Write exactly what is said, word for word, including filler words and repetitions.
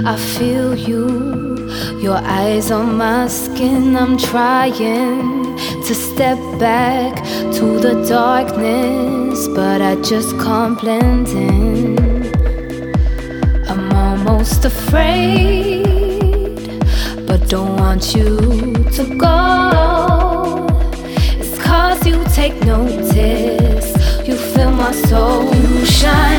I feel you, your eyes on my skin. I'm trying to step back to the darkness, but I just can't blend in. I'm almost afraid, but don't want you to go. It's cause you take notice, you fill my soul, you shine